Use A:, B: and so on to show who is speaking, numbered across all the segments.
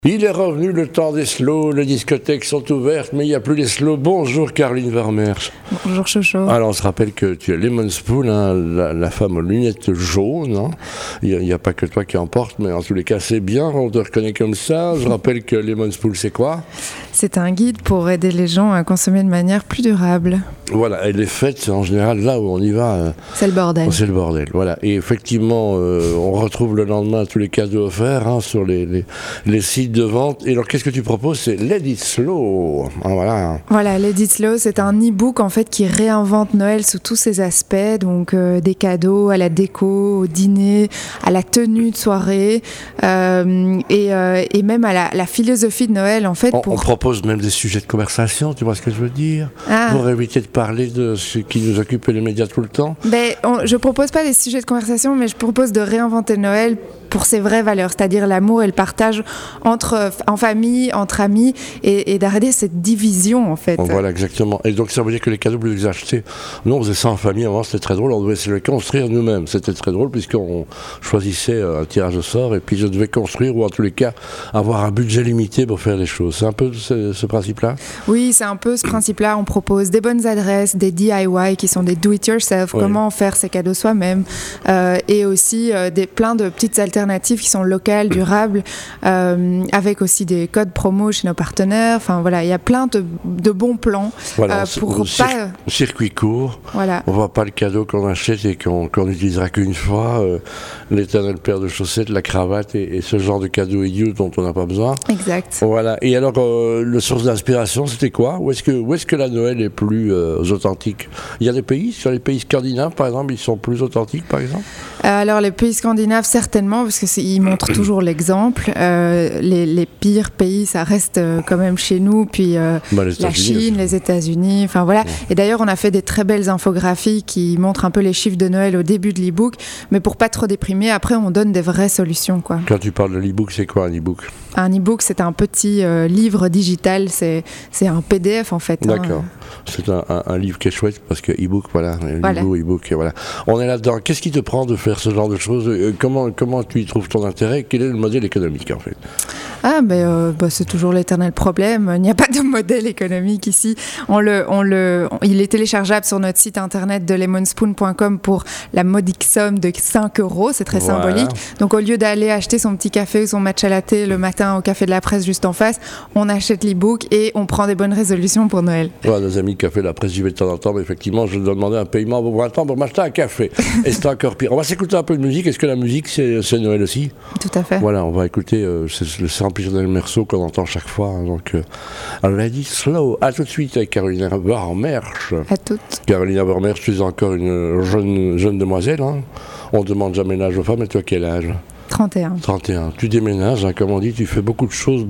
A: Il est revenu le temps des slows, les discothèques sont ouvertes, mais il n'y a plus les slows. Bonjour Caroline Vermeersch.
B: Bonjour Chocho.
A: Alors on se rappelle que tu es Lemon Spoon, hein, la femme aux lunettes jaunes. Hein. Il n'y a pas que toi qui en porte, mais en tous les cas c'est bien, on te reconnaît comme ça. Je rappelle que Lemon Spoon c'est quoi ?
B: C'est un guide pour aider les gens à consommer de manière plus durable.
A: Voilà, et les fêtes, c'est en général là où on y va.
B: C'est le bordel.
A: C'est le bordel, voilà. Et effectivement, on retrouve le lendemain tous les cadeaux offerts hein, sur les sites de vente. Et alors, qu'est-ce que tu proposes ? C'est Let It Slow. Ah, voilà.
B: Voilà, Let It Slow, c'est un e-book en fait qui réinvente Noël sous tous ses aspects. Donc des cadeaux à la déco, au dîner, à la tenue de soirée et même à la philosophie de Noël en fait.
A: On propose même des sujets de conversation, tu vois ce que je veux dire ? Pour éviter de parler de ce qui nous occupe les médias tout le temps.
B: Je propose pas des sujets de conversation, mais je propose de réinventer Noël pour ses vraies valeurs, c'est-à-dire l'amour et le partage en famille, entre amis, et d'arrêter cette division en fait.
A: Voilà, exactement. Et donc ça veut dire que les cadeaux, vous les achetez. Nous, on faisait ça en famille avant, c'était très drôle, on devait se les construire nous-mêmes. C'était très drôle puisqu'on choisissait un tirage au sort et puis je devais construire ou en tous les cas avoir un budget limité pour faire les choses. C'est un peu ce principe-là ?
B: Oui, c'est un peu ce principe-là. On propose des bonnes adresses, des DIY qui sont des do-it-yourself, comment faire ses cadeaux soi-même, et aussi plein de petites alternatives qui sont locales, durables, avec aussi des codes promo chez nos partenaires. Enfin voilà, il y a plein de bons plans pour pas...
A: Circuit court.
B: Voilà.
A: On ne voit pas le cadeau qu'on achète et qu'on n'utilisera qu'une fois. L'éternelle paire de chaussettes, la cravate et ce genre de cadeaux idiots dont on n'a pas besoin.
B: Exact.
A: Voilà. Et alors, le source d'inspiration, c'était quoi ? Où est-ce que la Noël est plus authentique ? Il y a des pays, sur les pays scandinaves par exemple, ils sont plus authentiques par exemple ?
B: Alors les pays scandinaves certainement, parce qu'ils montrent toujours l'exemple. Les pires pays, ça reste quand même chez nous, puis la Chine, les États-Unis, enfin voilà. Ouais. Et d'ailleurs, on a fait des très belles infographies qui montrent un peu les chiffres de Noël au début de l'e-book, mais pour pas trop déprimer, après on donne des vraies solutions, quoi.
A: Quand tu parles de l'e-book, c'est quoi un e-book ?
B: Un e-book, c'est un petit livre digital, c'est un PDF en fait.
A: D'accord. C'est un livre qui est chouette parce que e-book, voilà. E-book, voilà. On est là-dedans. Qu'est-ce qui te prend de faire ce genre de choses ? Comment tu y trouves ton intérêt ? Quel est le modèle économique en fait ?
B: C'est toujours l'éternel problème. Il n'y a pas de modèle économique ici. Il est téléchargeable sur notre site internet de lemonspoon.com pour la modique somme de 5 €. C'est très symbolique. Donc au lieu d'aller acheter son petit café ou son matcha latte le matin au café de la presse juste en face, on achète l'e-book et on prend des bonnes résolutions pour Noël.
A: Nos amis café de la presse, j'y vais de temps en temps, mais effectivement, je dois demander un paiement pour un temps pour m'acheter un café. Et c'est encore pire. On va s'écouter un peu de musique. Est-ce que la musique, c'est Noël aussi ?
B: Tout à fait.
A: Voilà, on va écouter c'est le Saint-Pierre Merceau qu'on entend chaque fois. Hein, donc, Let It Slow. À tout de suite avec Caroline Vermeersch.
B: À toutes.
A: Caroline Vermeersch, tu es encore une jeune demoiselle. Hein. On ne demande jamais l'âge aux femmes. Et toi, quel âge ?
B: 31.
A: Tu déménages, hein, comme on dit, tu fais beaucoup de choses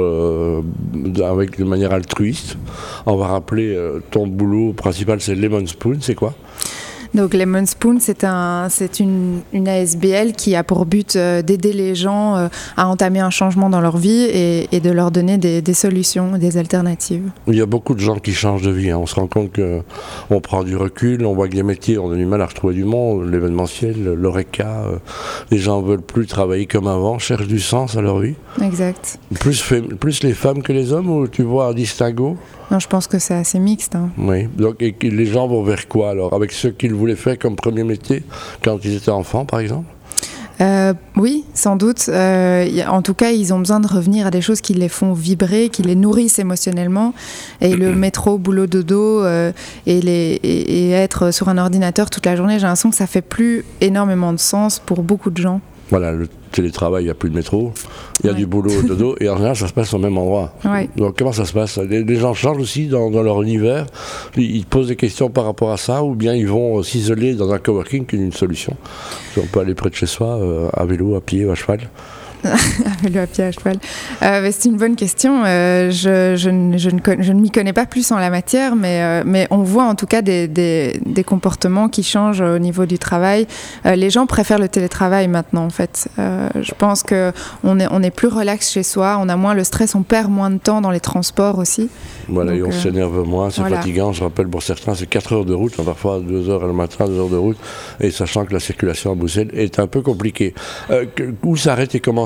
A: de manière altruiste. On va rappeler ton boulot principal, c'est Lemon Spoon, c'est quoi ?
B: Donc Lemon Spoon, c'est une ASBL qui a pour but d'aider les gens à entamer un changement dans leur vie et de leur donner des solutions, des alternatives.
A: Il y a beaucoup de gens qui changent de vie. Hein. On se rend compte qu'on prend du recul, on voit que les métiers, on a du mal à retrouver du monde, l'événementiel, l'oreca, les gens ne veulent plus travailler comme avant, cherchent du sens à leur vie.
B: Exact.
A: Plus les femmes que les hommes, ou tu vois un distinguo ?
B: Non, je pense que c'est assez mixte. Hein.
A: Oui, donc et les gens vont vers quoi alors ? Avec ceux qu'ils voulaient faire comme premier métier quand ils étaient enfants, par exemple ?
B: Oui, sans doute. En tout cas, ils ont besoin de revenir à des choses qui les font vibrer, qui les nourrissent émotionnellement. Et le métro, boulot, dodo et être sur un ordinateur toute la journée, j'ai l'impression que ça fait plus énormément de sens pour beaucoup de gens.
A: Voilà, le télétravail, il n'y a plus de métro, il y a du boulot au dodo, et en général, ça se passe au même endroit.
B: Ouais.
A: Donc, comment ça se passe ? Les gens changent aussi dans leur univers, ils posent des questions par rapport à ça, ou bien ils vont s'isoler dans un coworking qui est une solution. On peut aller près de chez soi, à vélo, à pied ou à cheval.
B: À vélo, à pied, à cheval. C'est une bonne question. Je ne m'y connais pas plus en la matière, mais on voit en tout cas des comportements qui changent au niveau du travail. Les gens préfèrent le télétravail maintenant, en fait. Je pense qu'on est plus relax chez soi, on a moins le stress, on perd moins de temps dans les transports aussi.
A: Voilà, donc, et on s'énerve moins, c'est fatigant. Je rappelle, pour certains, c'est 4 heures de route, hein, parfois 2 heures le matin, 2 heures de route, et sachant que la circulation à Bruxelles est un peu compliquée. Où s'arrête et commence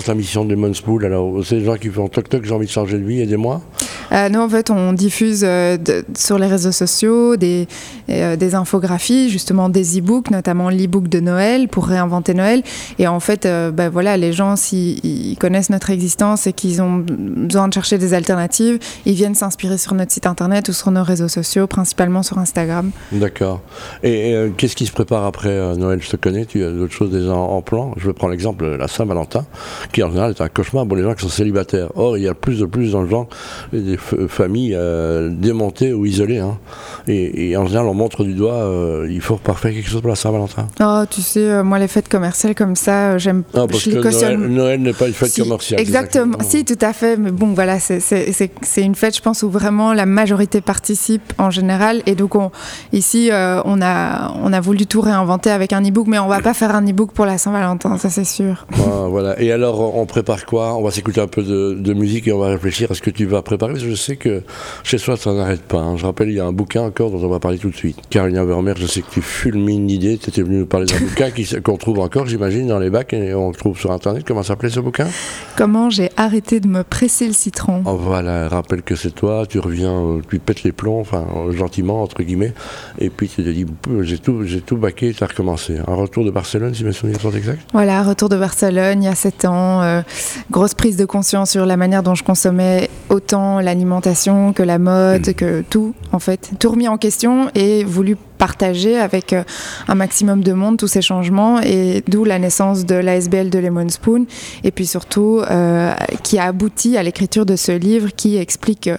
A: la mission de Lemon Spoon? Alors, c'est des gens qui font toc toc, j'ai envie de changer de vie, aidez-moi.
B: Nous, en fait, on diffuse sur les réseaux sociaux des infographies, justement des e-books, notamment l'e-book de Noël pour réinventer Noël. Et en fait, voilà, les gens, s'ils connaissent notre existence et qu'ils ont besoin de chercher des alternatives, ils viennent s'inspirer sur notre site internet ou sur nos réseaux sociaux, principalement sur Instagram.
A: D'accord. Et qu'est-ce qui se prépare après Noël? Je te connais, tu as d'autres choses déjà en plan. Je vais prendre l'exemple de la Saint-Valentin, qui en général est un cauchemar pour les gens qui sont célibataires. Or, il y a plus de plus dans le genre des familles démontées ou isolées. Hein. Et en général, on montre du doigt, il faut refaire quelque chose pour la Saint-Valentin.
B: Oh, tu sais, moi, les fêtes commerciales comme ça, j'aime pas.
A: Parce que Noël n'est pas une fête commerciale.
B: Exactement. Si, tout à fait. Mais bon, voilà, c'est une fête, je pense, où vraiment la majorité participe en général. Et donc, ici, on a voulu tout réinventer avec un e-book, mais on va pas faire un e-book pour la Saint-Valentin, ça c'est sûr.
A: Voilà. Et alors, on prépare quoi? On va s'écouter un peu de musique et on va réfléchir à ce que tu vas préparer. Parce que je sais que chez soi, ça n'arrête pas. Hein. Je rappelle, il y a un bouquin encore dont on va parler tout de suite. Carolina Vermeer, je sais que tu fulmines l'idée. Tu étais venu nous parler d'un bouquin qu'on trouve encore, j'imagine, dans les bacs et on le trouve sur Internet. Comment s'appelait ce bouquin?
B: Comment j'ai arrêté de me presser le citron.
A: Voilà, rappelle que c'est toi, tu reviens, tu pètes les plombs, enfin, gentiment, entre guillemets, et puis tu te dis, j'ai tout baqué, tu as recommencé. Un retour de Barcelone, si mes souvenirs sont exacts?
B: Voilà, retour de Barcelone, il y a 7 ans, grosse prise de conscience sur la manière dont je consommais autant l'alimentation que la mode, que tout, en fait. Tout remis en question et voulu partager avec un maximum de monde tous ces changements, et d'où la naissance de l'ASBL de Lemon Spoon, et puis surtout qui a abouti à l'écriture de ce livre qui explique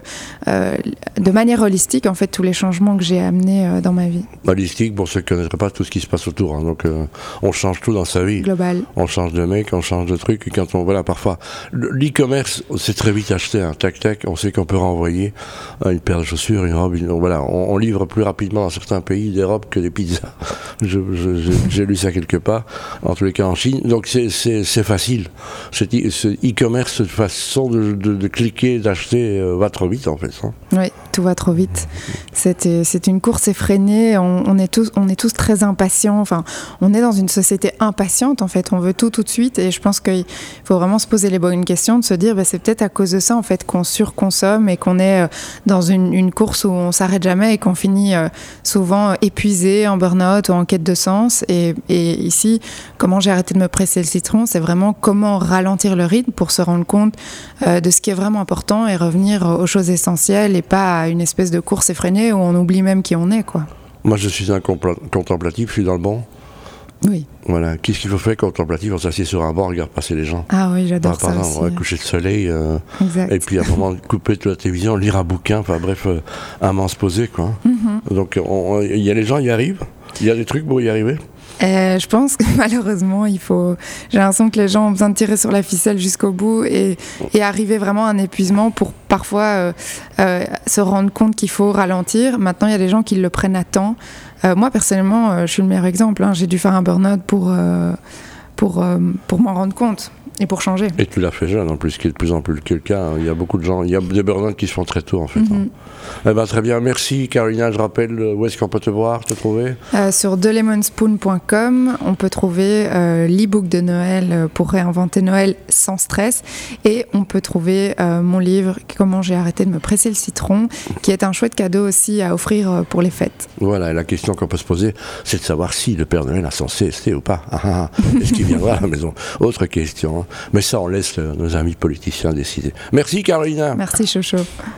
B: de manière holistique en fait tous les changements que j'ai amenés dans ma vie.
A: Holistique, pour ceux qui ne connaîtraient pas tout ce qui se passe autour, hein. Donc on change tout dans sa vie.
B: Global.
A: On change de mec, on change de truc, et quand voilà, parfois l'e-commerce, c'est très vite acheté, hein. Tac tac, on sait qu'on peut renvoyer une paire de chaussures, une robe, voilà, on livre plus rapidement dans certains pays d'Europe que des pizzas. J'ai lu ça quelque part, en tous les cas en Chine. Donc c'est facile. Ce e-commerce, cette façon de cliquer, d'acheter, va trop vite en fait. Hein.
B: Oui, tout va trop vite. C'est une course effrénée. On est tous très impatients. Enfin, on est dans une société impatiente en fait. On veut tout de suite. Et je pense qu'il faut vraiment se poser les bonnes questions, de se dire, c'est peut-être à cause de ça en fait qu'on surconsomme et qu'on est dans une course où on s'arrête jamais et qu'on finit souvent épuisé, en burn-out ou en quête de sens. Et ici, comment j'ai arrêté de me presser le citron, c'est vraiment comment ralentir le rythme pour se rendre compte de ce qui est vraiment important et revenir aux choses essentielles et pas à une espèce de course effrénée où on oublie même qui on est, quoi.
A: Moi, je suis un contemplatif, je suis dans le bon.
B: Oui.
A: Voilà. Qu'est-ce qu'il faut faire contemplatif? On s'assied sur un banc, on regarde passer les gens.
B: Ah oui, j'adore ça aussi.
A: On va coucher le soleil, et puis à un moment, couper toute la télévision, lire un bouquin, enfin bref, un moment se poser, quoi. Mm-hmm. Donc, il y a les gens y arrivent. Il y a des trucs pour y arriver.
B: Je pense que malheureusement, j'ai l'impression que les gens ont besoin de tirer sur la ficelle jusqu'au bout et arriver vraiment à un épuisement pour parfois se rendre compte qu'il faut ralentir. Maintenant, il y a des gens qui le prennent à temps. Moi, personnellement, je suis le meilleur exemple. Hein. J'ai dû faire un burn-out pour m'en rendre compte et pour changer. Et
A: tu l'as fait jeune, en plus, ce qui est de plus en plus le cas. Il y a beaucoup de gens, il y a des burn-out qui se font très tôt, en fait. Mm-hmm. Hein. Très bien, merci Carolina. Je rappelle, où est-ce qu'on peut te voir, te trouver?
B: Sur delemonspoon.com, on peut trouver l'e-book de Noël pour réinventer Noël sans stress, et on peut trouver mon livre Comment j'ai arrêté de me presser le citron, qui est un chouette cadeau aussi à offrir pour les fêtes.
A: Voilà, et la question qu'on peut se poser, c'est de savoir si le Père Noël a son CST ou pas. Est-ce qu'il viendra à la maison? Autre question. Hein. Mais ça, on laisse nos amis politiciens décider. Merci Carolina.
B: Merci Chocho.